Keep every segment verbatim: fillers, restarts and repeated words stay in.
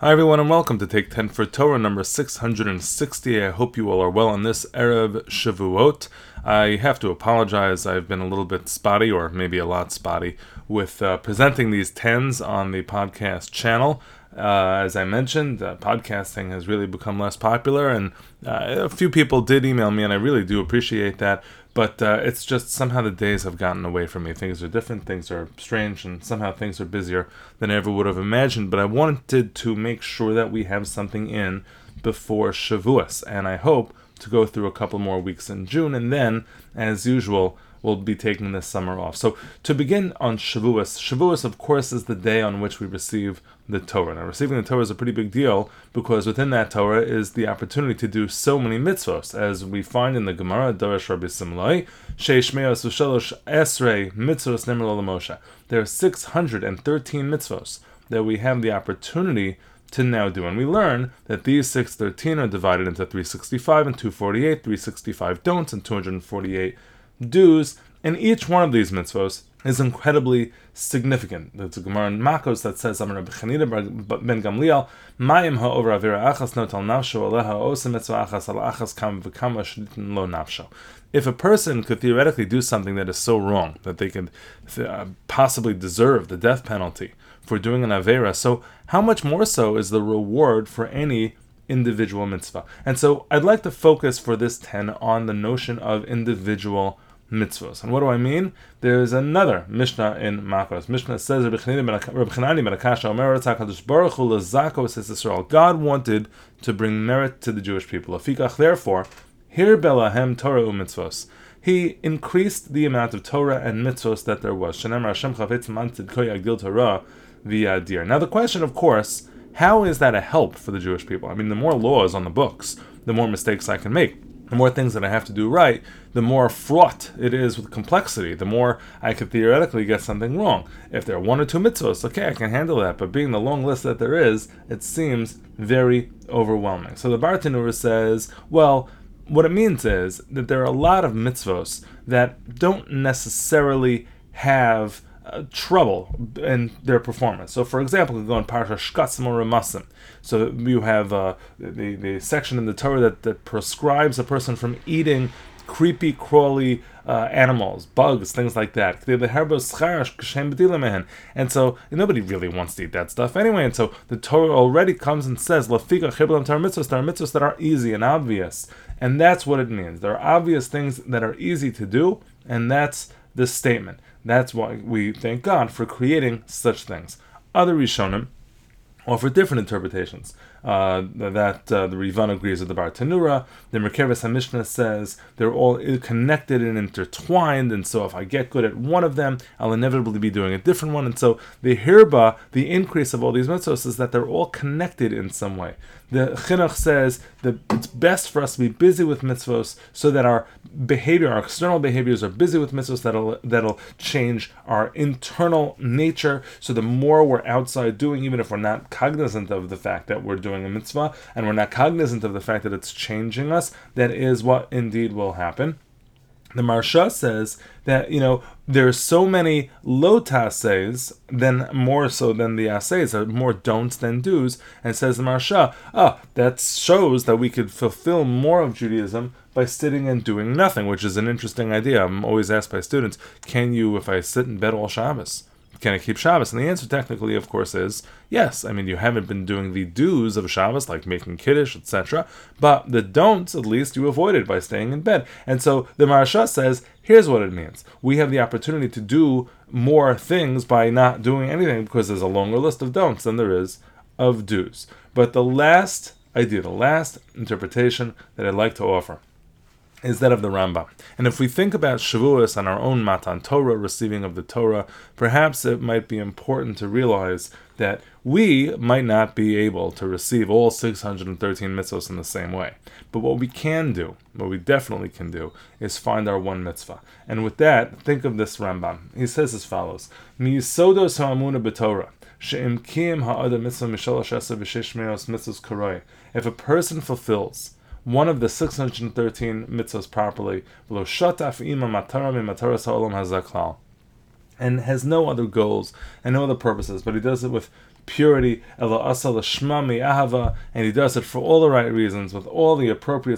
Hi everyone and welcome to Take ten for Torah number six hundred sixty. I hope you all are well on this Erev Shavuot. I have to apologize, I've been a little bit spotty, or maybe a lot spotty, with uh, presenting these tens on the podcast channel. Uh, as I mentioned, uh, podcasting has really become less popular, and uh, a few people did email me, and I really do appreciate that. But uh, it's just somehow the days have gotten away from me. Things are different, things are strange, and somehow things are busier than I ever would have imagined. But I wanted to make sure that we have something in before Shavuos, and I hope to go through a couple more weeks in June, and then, as usual, we'll be taking this summer off. So to begin on Shavuos, Shavuos, of course, is the day on which we receive the Torah. Now, receiving the Torah is a pretty big deal because within that Torah is the opportunity to do so many mitzvos, as we find in the Gemara, Darash Rabbi Simlai, Sheish Me'os V'Shalosh Esrei Mitzvos Nemar L'Moshe. There are six hundred thirteen mitzvos that we have the opportunity to now do. And we learn that these six hundred thirteen are divided into three hundred sixty-five and two hundred forty-eight, three hundred sixty-five don'ts and two hundred forty-eight do's, and each one of these mitzvos is incredibly significant. There's a Gemara in Makos that says, Amar Rabbi Chanina ben Gamliel, Mayim ha'over avira achas notal nafsho aleha osa mitzvah achas al achas kam v'kam ashnitin lo nafsho. If a person could theoretically do something that is so wrong that they could uh, possibly deserve the death penalty for doing an avera, so how much more so is the reward for any individual mitzvah? And so I'd like to focus for this ten on the notion of individual mitzvahs. And what do I mean? There's another Mishnah in Makos. Mishnah says, God wanted to bring merit to the Jewish people. Therefore, Hir belahem Torah u'mitzvos. He increased the amount of Torah and mitzvos that there was. Now the question, of course, how is that a help for the Jewish people? I mean, the more laws on the books, the more mistakes I can make. The more things that I have to do right, the more fraught it is with complexity, the more I could theoretically get something wrong. If there are one or two mitzvahs, okay, I can handle that, but being the long list that there is, it seems very overwhelming. So the Bartanura says, well, what it means is that there are a lot of mitzvahs that don't necessarily have Uh, trouble in their performance. So, for example, we go in Parashat Shkatzim or Ramasim. So you have uh, the, the section in the Torah that, that prescribes a person from eating creepy, crawly uh, animals, bugs, things like that. And so nobody really wants to eat that stuff anyway. And so the Torah already comes and says, there are mitzvahs that are easy and obvious. And that's what it means. There are obvious things that are easy to do, and that's the statement. That's why we thank God for creating such things. Other Rishonim offer different interpretations. Uh, that uh, the Rivan agrees with the Bartanura. The Merkeves HaMishnah says they're all connected and intertwined, and so if I get good at one of them, I'll inevitably be doing a different one. And so the hirba, the increase of all these mitzvahs, is that they're all connected in some way. The Chinuch says that it's best for us to be busy with mitzvahs so that our behavior, our external behaviors are busy with mitzvahs that'll, that'll change our internal nature. So the more we're outside doing, even if we're not cognizant of the fact that we're doing a mitzvah, and we're not cognizant of the fact that it's changing us, that is what indeed will happen. The Marsha says that, you know, there's so many lo taseis, then more so than the aseis, more don'ts than do's, and says the Marsha, ah, that shows that we could fulfill more of Judaism by sitting and doing nothing, which is an interesting idea. I'm always asked by students, can you, if I sit in bed all Shabbos, can I keep Shabbos? And the answer technically, of course, is yes. I mean, you haven't been doing the do's of Shabbos, like making Kiddush, et cetera. But the don'ts, at least, you avoided by staying in bed. And so the Maharsha says, here's what it means. We have the opportunity to do more things by not doing anything because there's a longer list of don'ts than there is of do's. But the last idea, the last interpretation that I'd like to offer is that of the Rambam. And if we think about Shavuos and our own Matan Torah, receiving of the Torah, perhaps it might be important to realize that we might not be able to receive all six hundred thirteen mitzvahs in the same way. But what we can do, what we definitely can do, is find our one mitzvah. And with that, think of this Rambam. He says as follows, Mi yisodos ha'amuna b'Torah, she'im kiyim ha'adam mitzvah mishalosh asa v'shesh me'os mitzvahs karoi. If a person fulfills one of the six hundred thirteen mitzvahs properly, and has no other goals and no other purposes, but he does it with purity, ela asa l'shma mi'ahava, and he does it for all the right reasons, with all the appropriate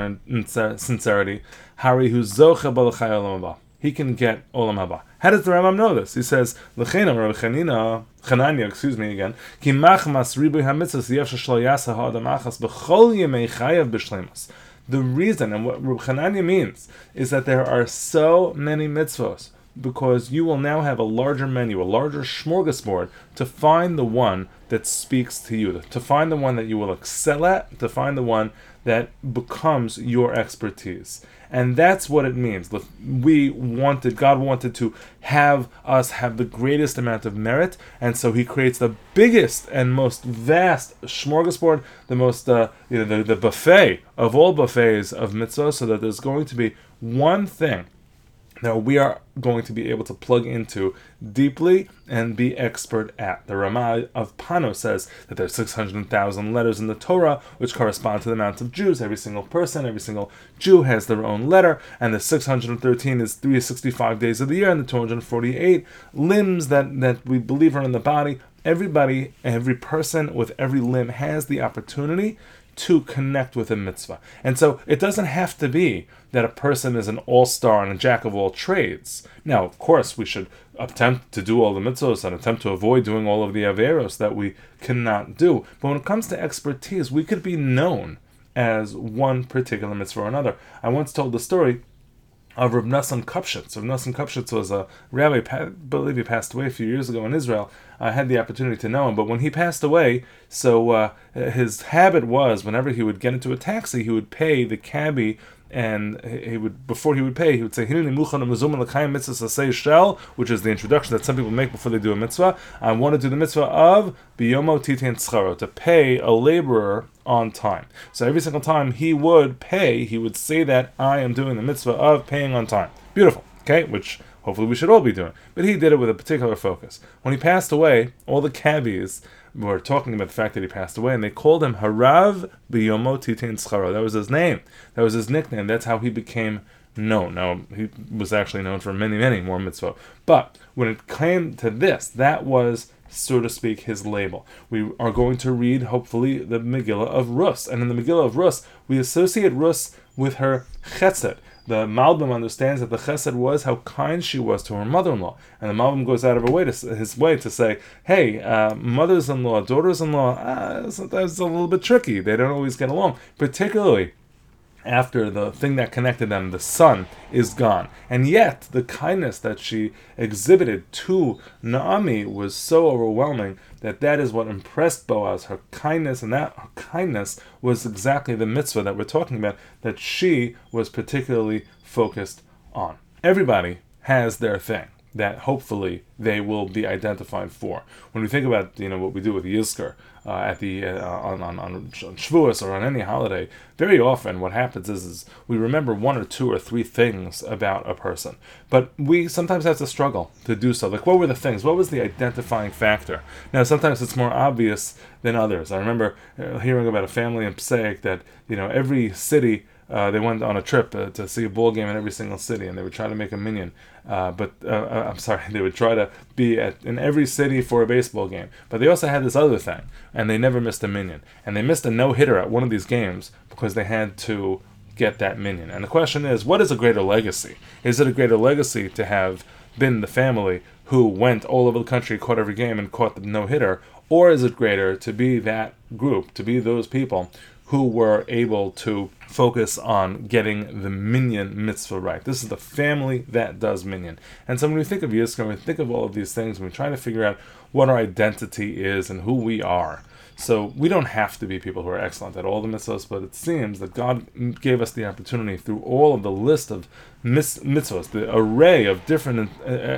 sincerity. Hari hu zocha b'l'chai olam haba. He can get olam haba. How does the Rambam know this? He says, "L'cheina Rabbi Chanina, Chananya, excuse me again, ki machmas ribuy hamitzvos yefsha shlo yasa ha'adam achas b'chol yemei chayav b'shleimus." The reason, and what Rabbi Chananya means, is that there are so many mitzvos, because you will now have a larger menu, a larger smorgasbord, to find the one that speaks to you, to find the one that you will excel at, to find the one that becomes your expertise. And that's what it means. We wanted, God wanted to have us have the greatest amount of merit, and so He creates the biggest and most vast smorgasbord, the most, uh, you know, the, the buffet of all buffets of mitzvah, so that there's going to be one thing that we are going to be able to plug into deeply and be expert at. The Ramah of Pano says that there's six hundred thousand letters in the Torah, which correspond to the amount of Jews. Every single person, every single Jew has their own letter, and the six hundred thirteen is three hundred sixty-five days of the year, and the two hundred forty-eight limbs that, that we believe are in the body. Everybody, every person with every limb has the opportunity to connect with a mitzvah. And so it doesn't have to be that a person is an all-star and a jack of all trades. Now, of course, we should attempt to do all the mitzvahs and attempt to avoid doing all of the averos that we cannot do. But when it comes to expertise, we could be known as one particular mitzvah or another. I once told the story of Reb Nosson Kupshitz. Reb Nosson Kupshitz was a rabbi, I believe he passed away a few years ago in Israel. I had the opportunity to know him, but when he passed away, so uh, his habit was, whenever he would get into a taxi, he would pay the cabbie, and he would, before he would pay, he would say, "Hineni muchan mezumah l'kayim mitzvah sasei shel," which is the introduction that some people make before they do a mitzvah. I want to do the mitzvah of biyomo titein tzcharo, to pay a laborer on time. So every single time he would pay, he would say that I am doing the mitzvah of paying on time. Beautiful, okay? Which hopefully we should all be doing. But he did it with a particular focus. When he passed away, all the cabbies were talking about the fact that he passed away, and they called him Harav Biyomo Titein Tzcharo. That was his name. That was his nickname. That's how he became known. Now, he was actually known for many, many more mitzvot. But when it came to this, that was, so to speak, his label. We are going to read, hopefully, the Megillah of Rus. And in the Megillah of Rus, we associate Rus with her chesed. The Malbim understands that the chesed was how kind she was to her mother-in-law. And the Malbim goes out of her way to, his way to say, hey, uh, mothers-in-law, daughters-in-law, uh, sometimes a little bit tricky. They don't always get along. Particularly after the thing that connected them, the son, is gone. And yet, the kindness that she exhibited to Naomi was so overwhelming that that is what impressed Boaz, her kindness, and that her kindness was exactly the mitzvah that we're talking about, that she was particularly focused on. Everybody has their thing that hopefully they will be identified for. When we think about, you know, what we do with Yizkor, uh, at the uh, on, on, on Shavuos or on any holiday, very often what happens is, is we remember one or two or three things about a person. But we sometimes have to struggle to do so. Like, what were the things? What was the identifying factor? Now, sometimes it's more obvious than others. I remember uh, hearing about a family in Passaic that, you know, every city, Uh, they went on a trip uh, to see a ball game in every single city, and they would try to make a minyan. Uh, but uh, uh, I'm sorry, they would try to be at in every city for a baseball game. But they also had this other thing, and they never missed a minyan. And they missed a no-hitter at one of these games because they had to get that minyan. And the question is, what is a greater legacy? Is it a greater legacy to have been the family who went all over the country, caught every game, and caught the no-hitter? Or is it greater to be that group, to be those people who were able to focus on getting the minyan mitzvah right? This is the family that does minyan. And so when we think of Yizkor, we think of all of these things, when we try to figure out what our identity is and who we are. So we don't have to be people who are excellent at all the mitzvahs, but it seems that God gave us the opportunity through all of the list of mitzvahs, the array of different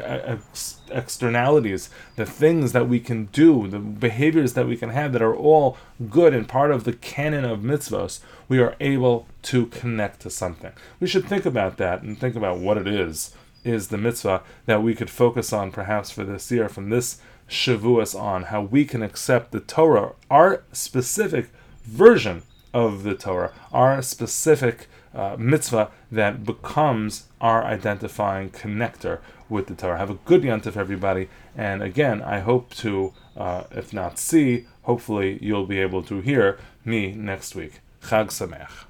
ex- externalities, the things that we can do, the behaviors that we can have that are all good and part of the canon of mitzvahs. We are able to connect to something. We should think about that and think about what it is, is the mitzvah that we could focus on perhaps for this year, from this Shavuos on, how we can accept the Torah, our specific version of the Torah, our specific uh, mitzvah that becomes our identifying connector with the Torah. Have a good Yontif, everybody. And again, I hope to, uh, if not see, hopefully you'll be able to hear me next week. Chag Sameach.